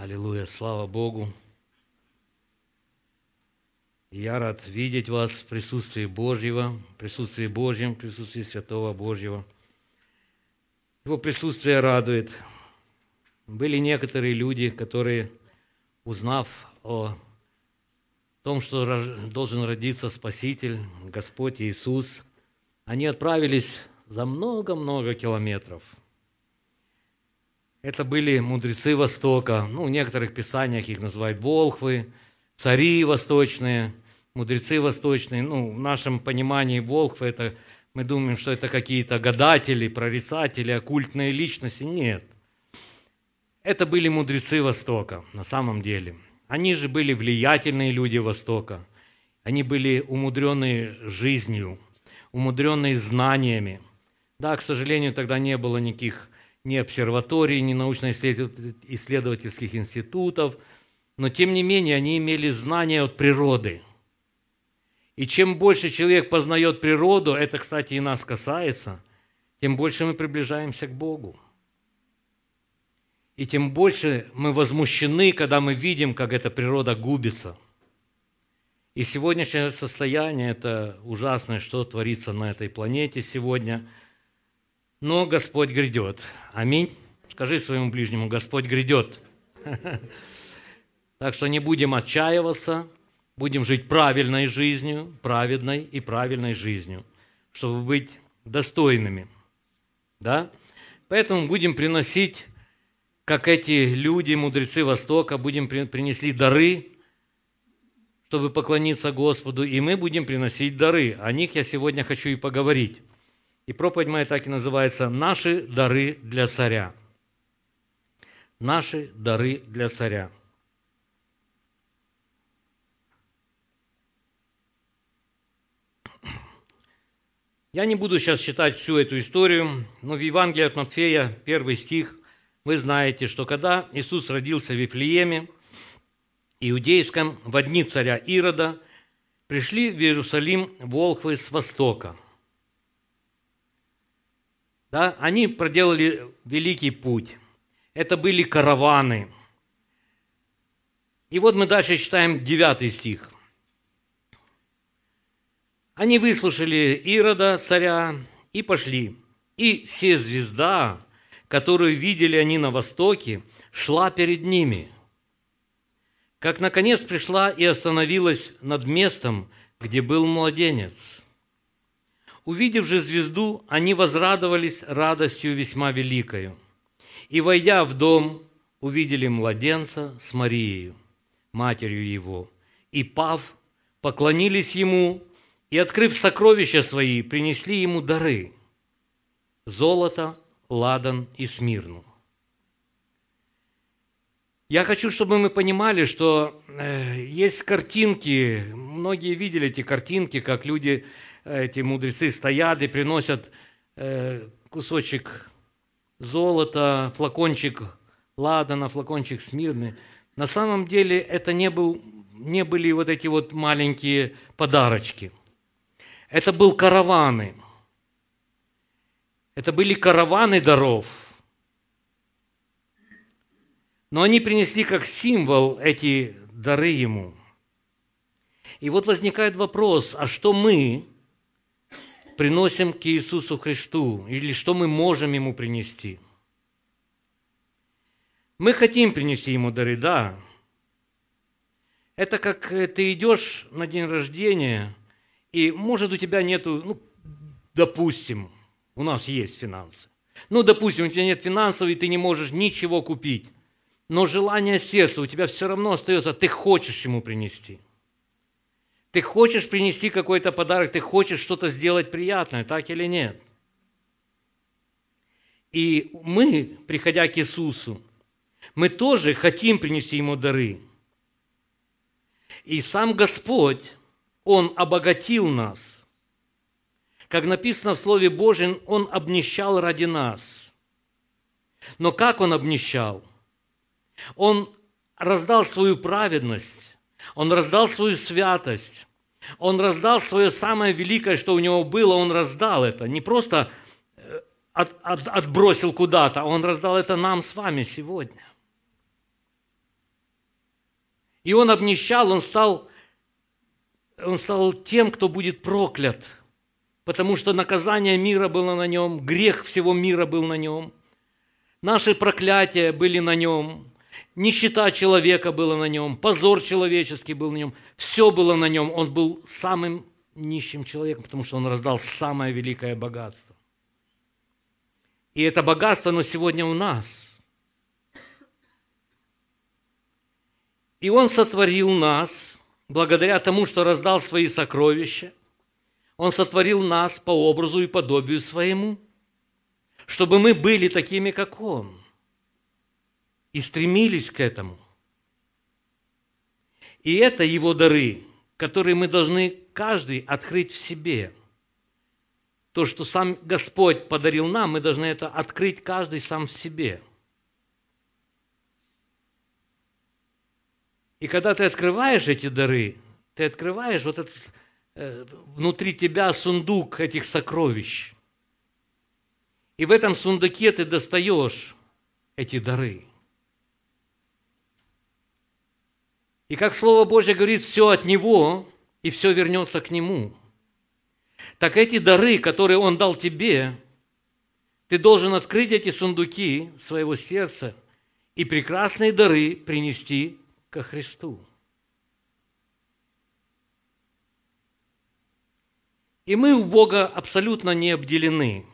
Аллилуйя, слава Богу. Я рад видеть вас в присутствии Божьего, в присутствии Божьем, в присутствии Святого Божьего. Его присутствие радует. Были некоторые люди, которые, узнав о том, что должен родиться Спаситель, Господь Иисус, они отправились за много-много километров. Это были мудрецы Востока, в некоторых писаниях их называют волхвы, цари восточные, мудрецы восточные. В нашем понимании волхвы, мы думаем, что это какие-то гадатели, прорицатели, оккультные личности. Нет. Это были мудрецы Востока на самом деле. Они же были влиятельные люди Востока. Они были умудренные жизнью, умудренные знаниями. Да, к сожалению, тогда не было никаких ни обсерваторий, ни научно-исследовательских институтов, но тем не менее они имели знания от природы. И чем больше человек познает природу, это, кстати, и нас касается, тем больше мы приближаемся к Богу. И тем больше мы возмущены, когда мы видим, как эта природа губится. И сегодняшнее состояние – это ужасное, что творится на этой планете сегодня. Но Господь грядет. Аминь. Скажи своему ближнему: Господь грядет. Так что не будем отчаиваться, будем жить правильной жизнью, праведной и правильной жизнью, чтобы быть достойными. Да? Поэтому будем приносить, как эти люди, мудрецы Востока, принесли дары, чтобы поклониться Господу, и мы будем приносить дары. О них я сегодня хочу и поговорить. И проповедь моя так и называется «Наши дары для царя». Наши дары для царя. Я не буду сейчас читать всю эту историю, но в Евангелии от Матфея, 1 стих, вы знаете, что когда Иисус родился в Вифлееме, иудейском, в дни царя Ирода, пришли в Иерусалим волхвы с востока. Да, они проделали великий путь. Это были караваны. И вот мы дальше читаем 9 стих. Они выслушали Ирода, царя, и пошли. И се звезда, которую видели они на востоке, шла перед ними, как наконец пришла и остановилась над местом, где был младенец. Увидев же звезду, они возрадовались радостью весьма великою. И, войдя в дом, увидели младенца с Марией, матерью его, и, пав, поклонились ему, и, открыв сокровища свои, принесли ему дары – золото, ладан и смирну. Я хочу, чтобы мы понимали, что есть картинки, многие видели эти картинки, как люди, эти мудрецы стоят и приносят кусочек золота, флакончик ладана, флакончик смирны. На самом деле это не были вот эти вот маленькие подарочки. Это были караваны. Это были караваны даров. Но они принесли как символ эти дары ему. И вот возникает вопрос, а что мы приносим к Иисусу Христу? Или что мы можем ему принести? Мы хотим принести ему дары, да. Это как ты идешь на день рождения, и, может, у тебя нету, допустим, у нас есть финансы. Допустим, у тебя нет финансов, и ты не можешь ничего купить. Но желание сердца у тебя все равно остается, ты хочешь ему принести. Ты хочешь принести какой-то подарок, ты хочешь что-то сделать приятное, так или нет? И мы, приходя к Иисусу, мы тоже хотим принести ему дары. И сам Господь, Он обогатил нас. Как написано в Слове Божьем, Он обнищал ради нас. Но как Он обнищал? Он раздал свою праведность, Он раздал свою святость, Он раздал свое самое великое, что у Него было, Он раздал это. Не просто отбросил куда-то, Он раздал это нам с вами сегодня. И он обнищал, он стал тем, кто будет проклят, потому что наказание мира было на нем, грех всего мира был на нем, наши проклятия были на нем, нищета человека была на нем, позор человеческий был на нем, все было на нем. Он был самым нищим человеком, потому что он раздал самое великое богатство. И это богатство, оно сегодня у нас. И он сотворил нас, благодаря тому, что раздал свои сокровища, он сотворил нас по образу и подобию своему, чтобы мы были такими, как он, и стремились к этому. И это его дары, которые мы должны каждый открыть в себе. То, что сам Господь подарил нам, мы должны это открыть каждый сам в себе. И когда ты открываешь эти дары, ты открываешь вот этот внутри тебя сундук этих сокровищ. И в этом сундуке ты достаешь эти дары. И как Слово Божье говорит, все от Него, и все вернется к Нему. Так эти дары, которые Он дал тебе, ты должен открыть эти сундуки своего сердца и прекрасные дары принести ко Христу. И мы у Бога абсолютно не обделены.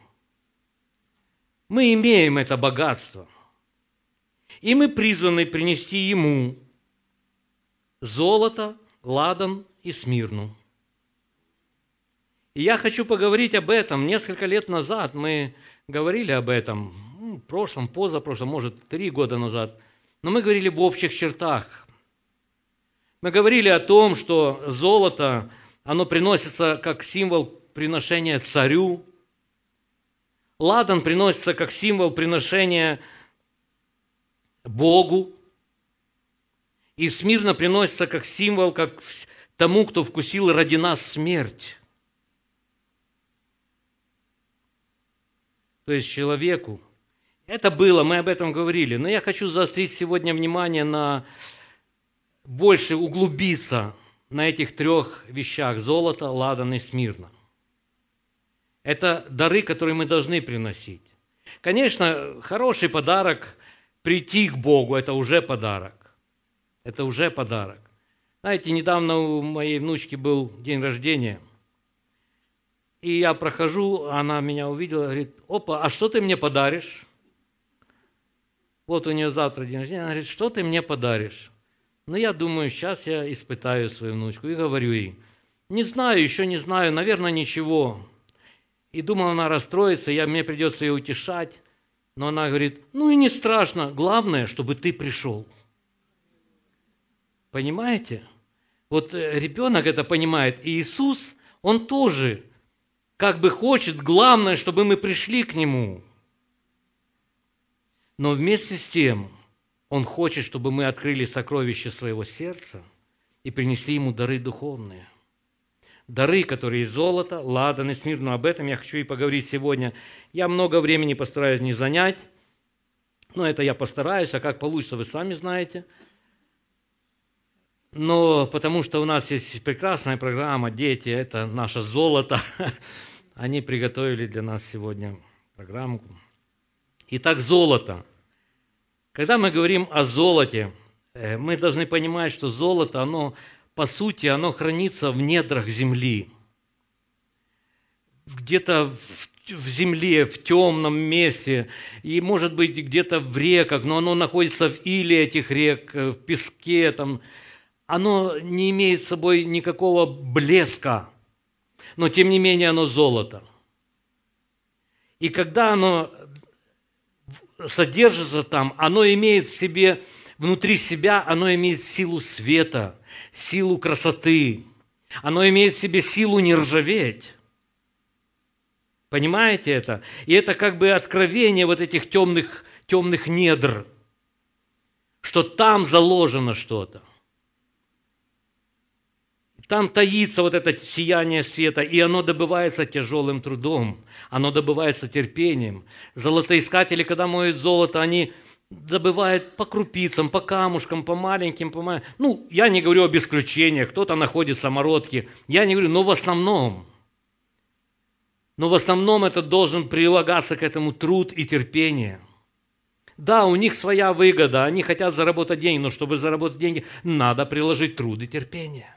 Мы имеем это богатство. И мы призваны принести Ему золото, ладан и смирну. И я хочу поговорить об этом. Несколько лет назад мы говорили об этом, в прошлом, позапрошлом, может, 3 года назад. Но мы говорили в общих чертах. Мы говорили о том, что золото, оно приносится как символ приношения царю. Ладан приносится как символ приношения Богу. И смирно приносится как символ, как тому, кто вкусил ради нас смерть. То есть человеку. Это было, мы об этом говорили. Но я хочу заострить сегодня внимание на больше углубиться на этих 3 вещах: золото, ладан и смирно. Это дары, которые мы должны приносить. Конечно, хороший подарок прийти к Богу – это уже подарок. Это уже подарок. Знаете, недавно у моей внучки был день рождения. И я прохожу, она меня увидела, говорит: опа, а что ты мне подаришь? Вот у нее завтра день рождения. Она говорит: что ты мне подаришь? Ну, я думаю, сейчас я испытаю свою внучку. И говорю ей: не знаю, еще не знаю, наверное, ничего. И думал, она расстроится, мне придется ее утешать. Но она говорит: ну и не страшно, главное, чтобы ты пришел. Понимаете? Вот ребенок это понимает. И Иисус, Он тоже как бы хочет, главное, чтобы мы пришли к Нему. Но вместе с тем, Он хочет, чтобы мы открыли сокровища своего сердца и принесли Ему дары духовные. Дары, которые из золота, ладан и смирну. Об этом я хочу и поговорить сегодня. Я много времени постараюсь не занять. Но это я постараюсь, а как получится, вы сами знаете. Но потому что у нас есть прекрасная программа «Дети» – это наше золото. Они приготовили для нас сегодня программу. Итак, золото. Когда мы говорим о золоте, мы должны понимать, что золото, оно, по сути, оно хранится в недрах земли. Где-то в земле, в темном месте, и, может быть, где-то в реках, но оно находится в иле этих рек, в песке, там. Оно не имеет с собой никакого блеска, но, тем не менее, оно золото. И когда оно содержится там, оно имеет в себе, внутри себя, оно имеет силу света, силу красоты. Оно имеет в себе силу не ржаветь. Понимаете это? И это как бы откровение вот этих темных недр, что там заложено что-то. Там таится вот это сияние света, и оно добывается тяжелым трудом, оно добывается терпением. Золотоискатели, когда моют золото, они добывает по крупицам, по камушкам, по маленьким, Ну, я не говорю об исключениях, кто-то находит самородки. Я не говорю, но в основном это должен прилагаться к этому труд и терпение. Да, у них своя выгода, они хотят заработать деньги, но чтобы заработать деньги, надо приложить труд и терпение.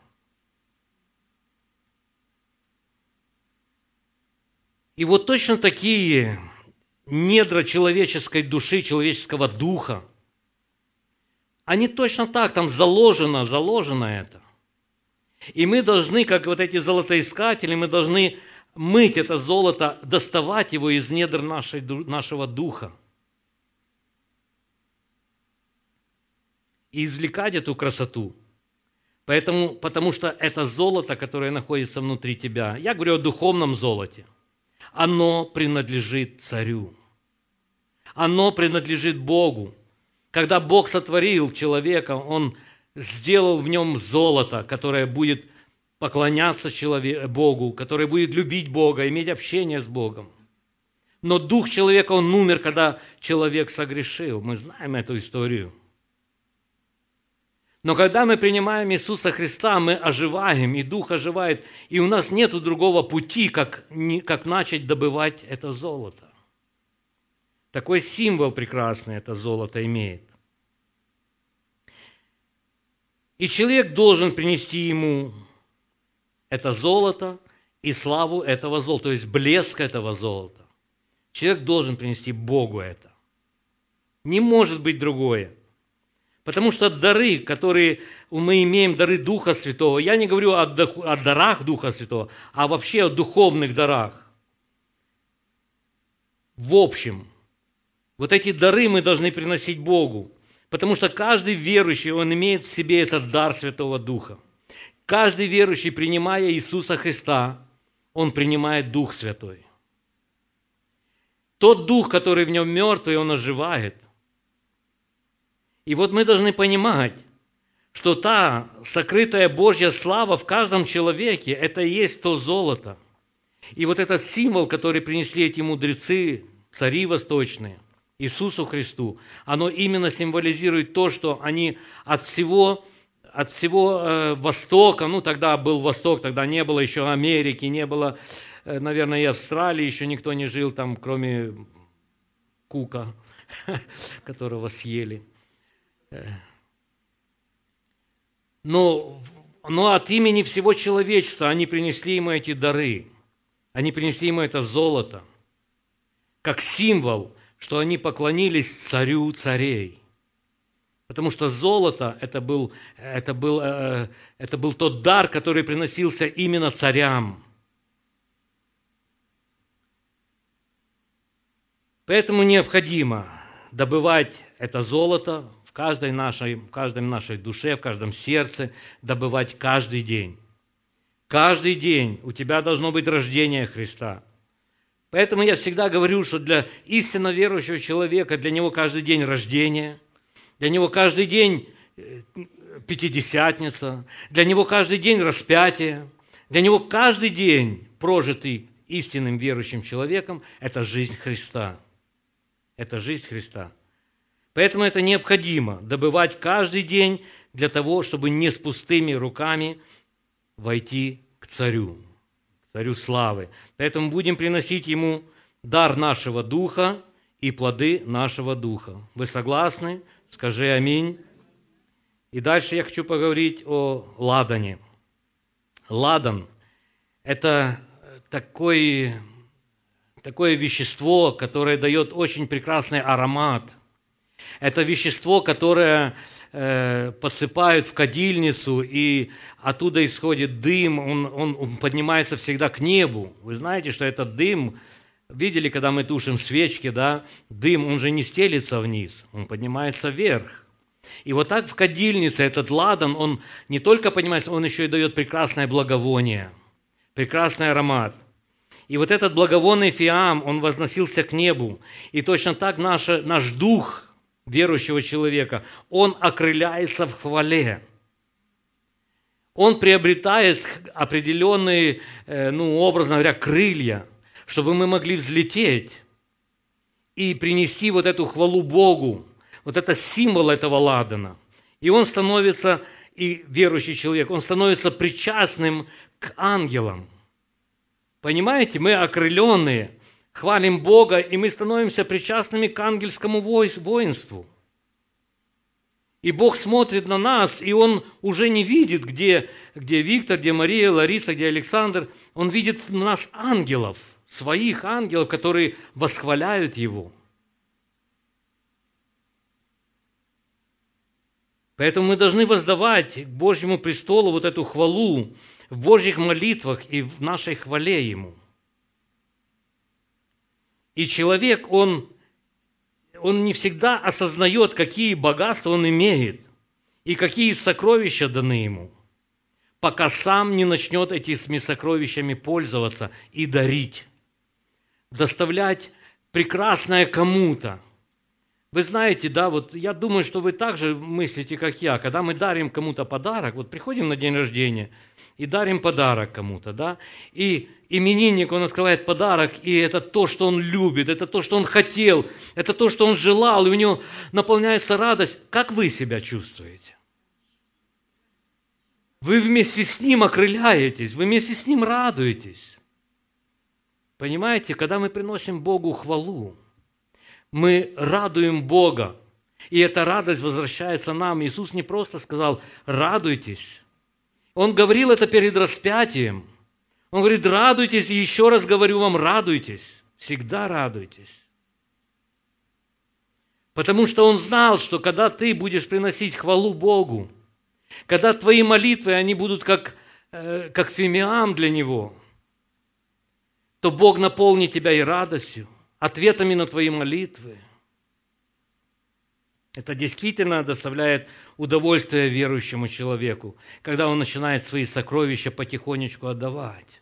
И вот точно такие недра человеческой души, человеческого духа, они точно так, там заложено это. И мы должны, как вот эти золотоискатели, мы должны мыть это золото, доставать его из недр нашего духа. И извлекать эту красоту. Потому что это золото, которое находится внутри тебя, я говорю о духовном золоте, оно принадлежит царю. Оно принадлежит Богу. Когда Бог сотворил человека, Он сделал в нем золото, которое будет поклоняться Богу, которое будет любить Бога, иметь общение с Богом. Но дух человека, он умер, когда человек согрешил. Мы знаем эту историю. Но когда мы принимаем Иисуса Христа, мы оживаем, и Дух оживает, и у нас нет другого пути, как начать добывать это золото. Такой символ прекрасный это золото имеет. И человек должен принести ему это золото и славу этого золота, то есть блеск этого золота. Человек должен принести Богу это. Не может быть другое. Потому что дары, которые мы имеем, дары Духа Святого, я не говорю о дарах Духа Святого, а вообще о духовных дарах. В общем, вот эти дары мы должны приносить Богу, потому что каждый верующий, он имеет в себе этот дар Святого Духа. Каждый верующий, принимая Иисуса Христа, он принимает Дух Святой. Тот Дух, который в нем мертвый, он оживает. И вот мы должны понимать, что та сокрытая Божья слава в каждом человеке, это и есть то золото. И вот этот символ, который принесли эти мудрецы, цари восточные, Иисусу Христу, оно именно символизирует то, что они от всего Востока, тогда был Восток, тогда не было еще Америки, не было, наверное, и Австралии, еще никто не жил там, кроме Кука, которого съели. Но от имени всего человечества они принесли ему эти дары, они принесли ему это золото, как символ, что они поклонились царю царей. Потому что золото это был тот дар, который приносился именно царям. Поэтому необходимо добывать это золото в каждой нашей душе, в каждом сердце, добывать каждый день. Каждый день у тебя должно быть рождение Христа. Поэтому я всегда говорю, что для истинно верующего человека, для него каждый день рождения, для него каждый день Пятидесятница, для него каждый день распятие, для него каждый день, прожитый истинным верующим человеком, это жизнь Христа. Это жизнь Христа. Поэтому это необходимо добывать каждый день для того, чтобы не с пустыми руками войти к царю славы. Поэтому будем приносить ему дар нашего духа и плоды нашего духа. Вы согласны? Скажи аминь. И дальше я хочу поговорить о ладане. Ладан – это такое вещество, которое дает очень прекрасный аромат. Это вещество, которое подсыпают в кадильницу, и оттуда исходит дым, он поднимается всегда к небу. Вы знаете, что этот дым, видели, когда мы тушим свечки, да, дым, он же не стелится вниз, он поднимается вверх. И вот так в кадильнице этот ладан, он не только поднимается, он еще и дает прекрасное благовоние, прекрасный аромат. И вот этот благовонный фиам, он возносился к небу. И точно так наш дух верующего человека, он окрыляется в хвале. Он приобретает определенные, образно говоря, крылья, чтобы мы могли взлететь и принести вот эту хвалу Богу. вот это символ этого ладана. И он становится, и верующий человек, он становится причастным к ангелам. Понимаете, мы окрыленные, хвалим Бога, и мы становимся причастными к ангельскому воинству. И Бог смотрит на нас, и Он уже не видит, где Виктор, где Мария, Лариса, где Александр. Он видит в нас ангелов, своих ангелов, которые восхваляют Его. Поэтому мы должны воздавать к Божьему престолу вот эту хвалу в Божьих молитвах и в нашей хвале Ему. И человек, он не всегда осознает, какие богатства он имеет и какие сокровища даны ему, пока сам не начнет этими сокровищами пользоваться и дарить, доставлять прекрасное кому-то. Вы знаете, да, вот я думаю, что вы так же мыслите, как я. Когда мы дарим кому-то подарок, вот приходим на день рождения и дарим подарок кому-то, да, и именинник, он открывает подарок, и это то, что он любит, это то, что он хотел, это то, что он желал, и у него наполняется радость. Как вы себя чувствуете? Вы вместе с ним окрыляетесь, вы вместе с ним радуетесь. Понимаете, когда мы приносим Богу хвалу, мы радуем Бога, и эта радость возвращается нам. Иисус не просто сказал «радуйтесь». Он говорил это перед распятием. Он говорит «радуйтесь», и еще раз говорю вам «радуйтесь». Всегда радуйтесь. Потому что Он знал, что когда ты будешь приносить хвалу Богу, когда твои молитвы, они будут как фимиам для Него, то Бог наполнит тебя и радостью, ответами на твои молитвы. Это действительно доставляет удовольствие верующему человеку, когда он начинает свои сокровища потихонечку отдавать.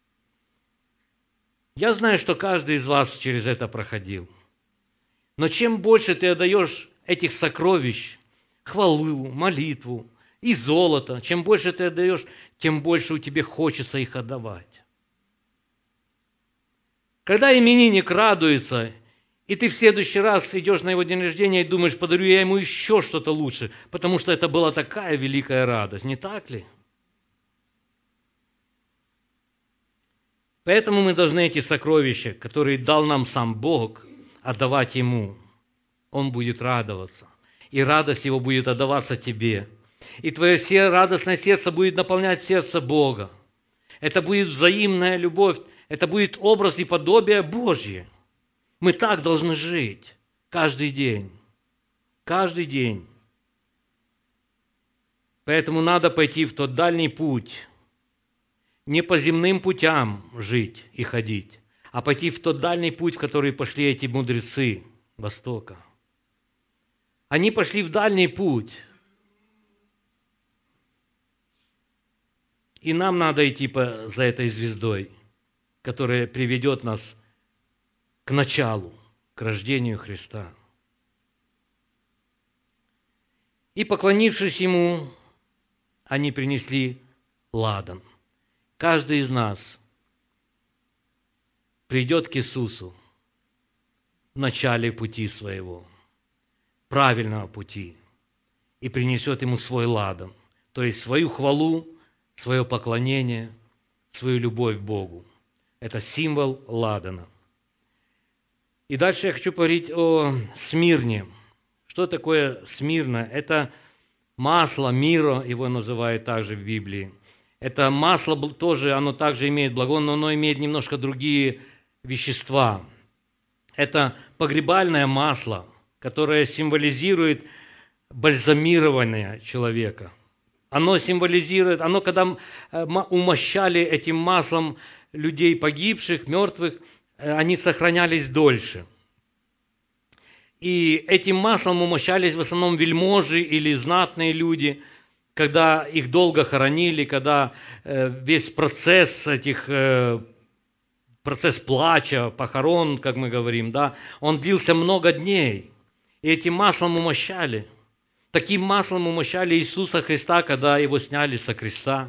Я знаю, что каждый из вас через это проходил. Но чем больше ты отдаешь этих сокровищ, хвалу, молитву и золото, чем больше ты отдаешь, тем больше у тебя хочется их отдавать. Когда именинник радуется, и ты в следующий раз идешь на его день рождения и думаешь, подарю я ему еще что-то лучше, потому что это была такая великая радость, не так ли? Поэтому мы должны эти сокровища, которые дал нам сам Бог, отдавать Ему. Он будет радоваться, и радость Его будет отдаваться тебе. И твое радостное сердце будет наполнять сердце Бога. Это будет взаимная любовь. Это будет образ и подобие Божье. Мы так должны жить каждый день. Каждый день. Поэтому надо пойти в тот дальний путь. Не по земным путям жить и ходить, а пойти в тот дальний путь, в который пошли эти мудрецы Востока. Они пошли в дальний путь. И нам надо идти за этой звездой, которая приведет нас к началу, к рождению Христа. И, поклонившись Ему, они принесли ладан. Каждый из нас придет к Иисусу в начале пути своего, правильного пути, и принесет Ему свой ладан, то есть свою хвалу, свое поклонение, свою любовь к Богу. Это символ ладана. И дальше я хочу поговорить о Смирне. Что такое Смирна? Это масло мира, его называют также в Библии. Это масло тоже, оно также имеет благовоние, но оно имеет немножко другие вещества. Это погребальное масло, которое символизирует бальзамирование человека. Оно символизирует, когда умощали этим маслом людей погибших, мертвых, они сохранялись дольше. И этим маслом умощались в основном вельможи или знатные люди, когда их долго хоронили, когда весь процесс процесс плача, похорон, как мы говорим, да, он длился много дней. И этим маслом умощали. Таким маслом умощали Иисуса Христа, когда Его сняли со креста.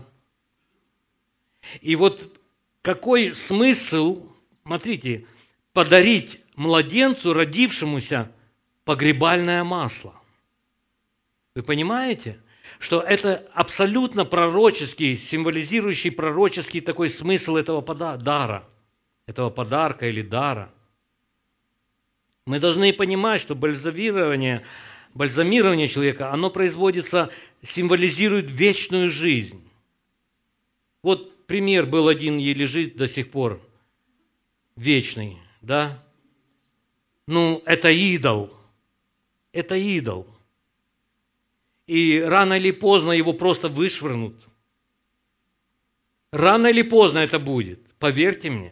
И вот какой смысл, смотрите, подарить младенцу, родившемуся погребальное масло. Вы понимаете, что это абсолютно пророческий, символизирующий пророческий такой смысл этого дара, этого подарка или дара. Мы должны понимать, что бальзамирование человека, оно производится, символизирует вечную жизнь. Вот пример был один, и лежит до сих пор, вечный, да? Ну, это идол. Это идол. И рано или поздно его просто вышвырнут. Рано или поздно это будет, поверьте мне.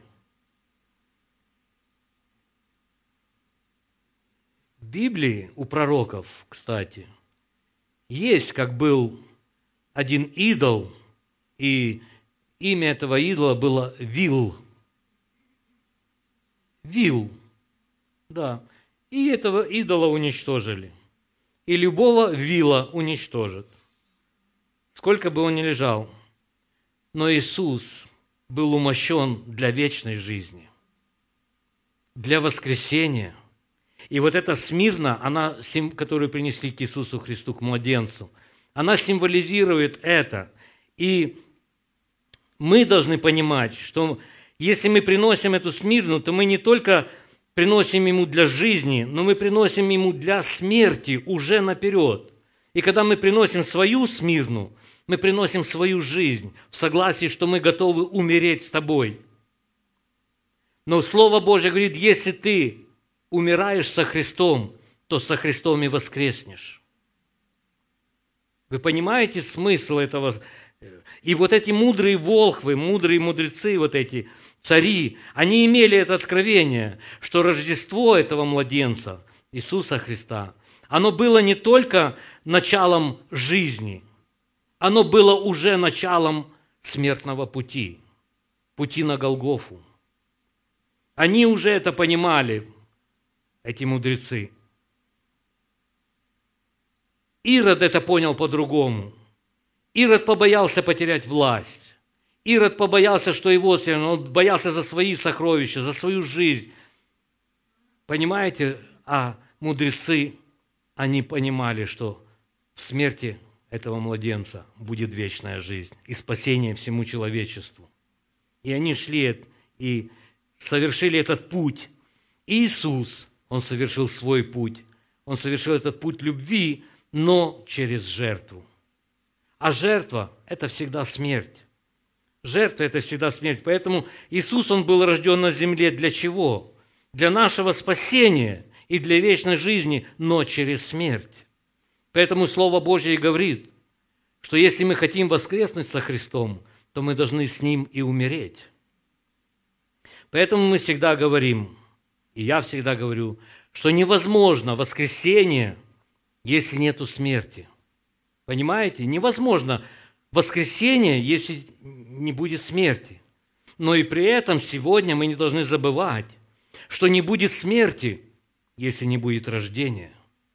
В Библии у пророков, кстати, есть, как был один идол, и имя этого идола было Вил. Вил, да. И этого идола уничтожили. И любого вила уничтожат, сколько бы он ни лежал. Но Иисус был умощен для вечной жизни, для воскресения. И вот эта Смирна, которую принесли к Иисусу Христу, к младенцу, она символизирует это. И мы должны понимать, что если мы приносим эту Смирну, то мы не только приносим Ему для жизни, но мы приносим Ему для смерти уже наперед. И когда мы приносим свою Смирну, мы приносим свою жизнь в согласии, что мы готовы умереть с Тобой. Но Слово Божье говорит, если ты умираешь со Христом, то со Христом и воскреснешь. Вы понимаете смысл этого? И вот эти мудрые волхвы, мудрые мудрецы, вот эти цари, они имели это откровение, что Рождество этого младенца, Иисуса Христа, оно было не только началом жизни, оно было уже началом смертного пути, пути на Голгофу. Они уже это понимали, эти мудрецы. Ирод это понял по-другому. Ирод побоялся потерять власть. Ирод побоялся, что его, он боялся за свои сокровища, за свою жизнь. Понимаете? А мудрецы, они понимали, что в смерти этого младенца будет вечная жизнь и спасение всему человечеству. И они шли и совершили этот путь. Иисус, Он совершил свой путь. Он совершил этот путь любви, но через жертву. А жертва – это всегда смерть. Жертва – это всегда смерть. Поэтому Иисус, Он был рожден на земле для чего? Для нашего спасения и для вечной жизни, но через смерть. Поэтому Слово Божье и говорит, что если мы хотим воскреснуть со Христом, то мы должны с Ним и умереть. Поэтому мы всегда говорим, и я всегда говорю, что невозможно воскресение, если нету смерти. Понимаете? Невозможно воскресение, если не будет смерти. Но и при этом сегодня мы не должны забывать, что не будет смерти, если не будет рождения.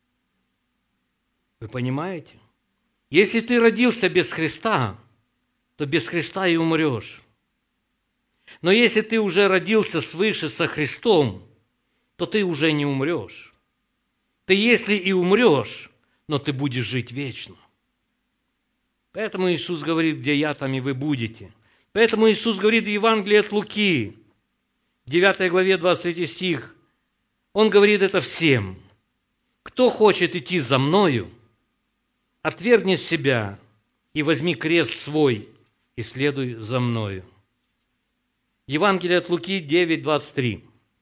Вы понимаете? Если ты родился без Христа, то без Христа и умрешь. Но если ты уже родился свыше со Христом, то ты уже не умрешь. Ты если и умрешь, но ты будешь жить вечно. Поэтому Иисус говорит, где я, там и вы будете. Поэтому Иисус говорит в Евангелии от Луки, 9 главе, 23 стих, Он говорит это всем. Кто хочет идти за Мною, отвергни себя и возьми крест свой и следуй за Мною. Евангелие от Луки 9, 23.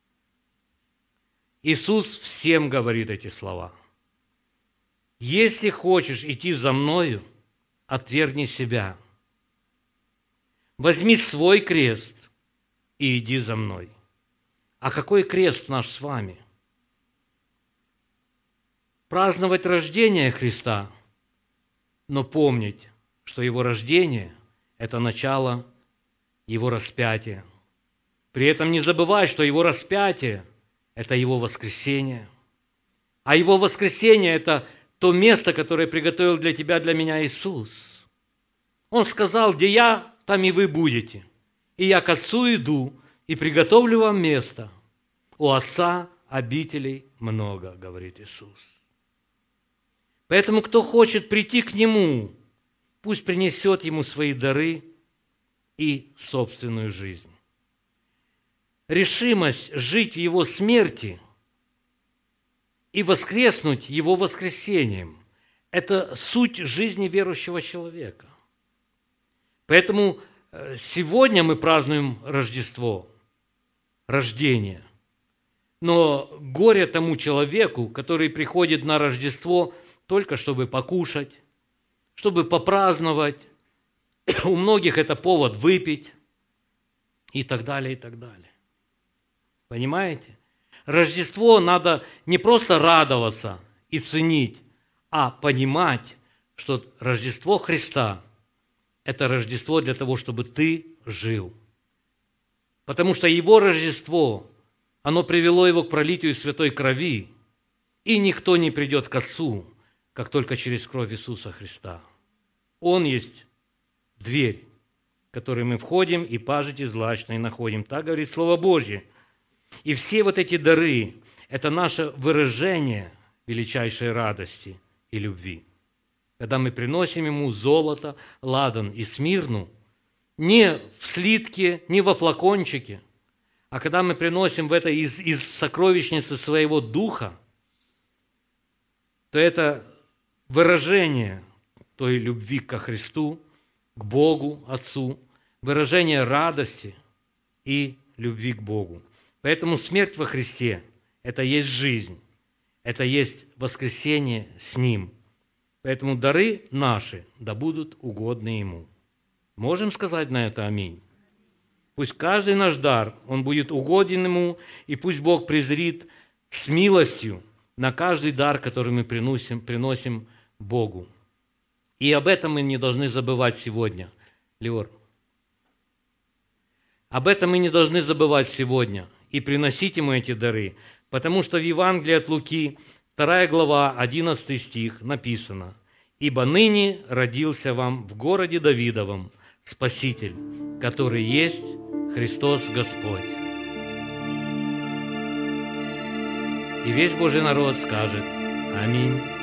Иисус всем говорит эти слова. Если хочешь идти за Мною, отвергни себя. Возьми свой крест и иди за Мной. А какой крест наш с вами? Праздновать рождение Христа, но помнить, что Его рождение – это начало Его распятия. При этом не забывай, что Его распятие – это Его воскресение. А Его воскресение – это то место, которое приготовил для тебя, для меня Иисус. Он сказал, где я, там и вы будете. И я к Отцу иду и приготовлю вам место у Отца обителей много, говорит Иисус. Поэтому, кто хочет прийти к Нему, пусть принесет Ему свои дары и собственную жизнь. Решимость жить в Его смерти и воскреснуть Его воскресением – это суть жизни верующего человека. Поэтому сегодня мы празднуем Рождество, рождение. Но горе тому человеку, который приходит на Рождество только чтобы покушать, чтобы попраздновать. У многих это повод выпить и так далее, и так далее. Понимаете? Рождество надо не просто радоваться и ценить, а понимать, что Рождество Христа – это Рождество для того, чтобы ты жил. Потому что Его Рождество, оно привело Его к пролитию святой крови, и никто не придет к Отцу, как только через кровь Иисуса Христа. Он есть дверь, в которую мы входим и пажити злачной находим. Так говорит Слово Божье. И все вот эти дары – это наше выражение величайшей радости и любви. Когда мы приносим Ему золото, ладан и смирну, не в слитке, не во флакончике, а когда мы приносим в это из сокровищницы своего духа, то это выражение той любви ко Христу, к Богу, Отцу, выражение радости и любви к Богу. Поэтому смерть во Христе – это есть жизнь, это есть воскресение с Ним. Поэтому дары наши да будут угодны Ему. Можем сказать на это аминь? Пусть каждый наш дар, он будет угоден Ему, и пусть Бог презрит с милостью на каждый дар, который мы приносим Богу. И об этом мы не должны забывать сегодня, Леор. Об этом мы не должны забывать сегодня и приносить Ему эти дары, потому что в Евангелии от Луки, 2 глава, 11 стих написано: «Ибо ныне родился вам в городе Давидовом Спаситель, который есть Христос Господь». И весь Божий народ скажет аминь.